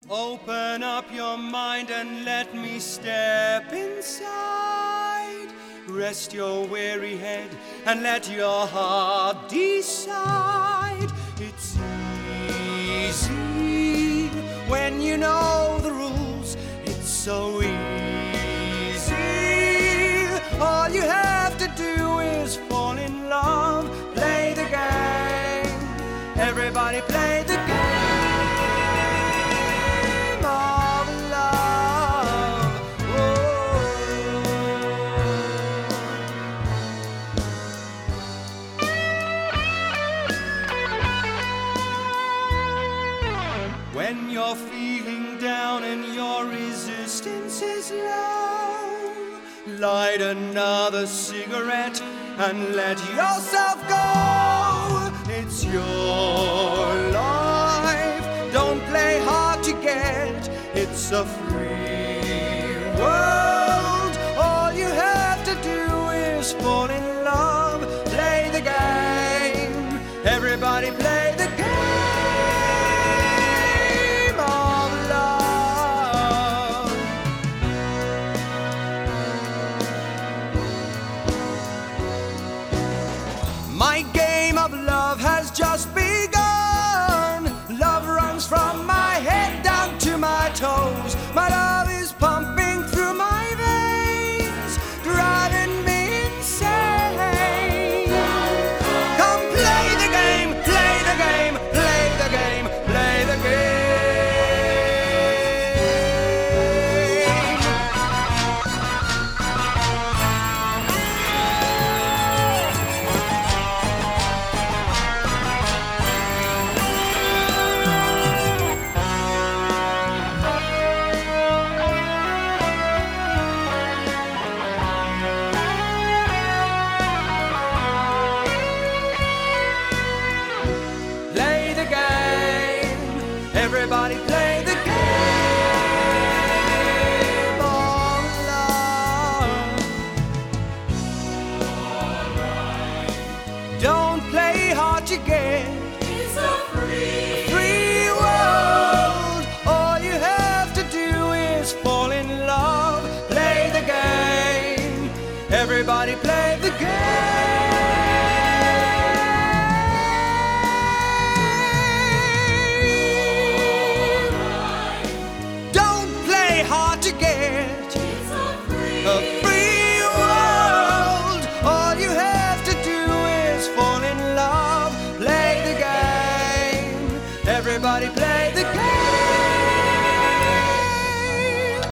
Open up your mind and let me step inside. Rest your weary head and let your heart decide. It's easy when you know the rules. It's so easy. All you have to do is fall in love. Play the game. Everybody play the game. When you're feeling down and your resistance is low, light another cigarette and let yourself go. It's your life, don't play hard to get. It's a free world. All you have to do is fall in love. Play the game. Everybody play the game. My game of love has just begun. Love runs from my head down to my toes. My love is pumping through my veins, driving me insane. Come play the game, play the game, play the game, play the game. Everybody play the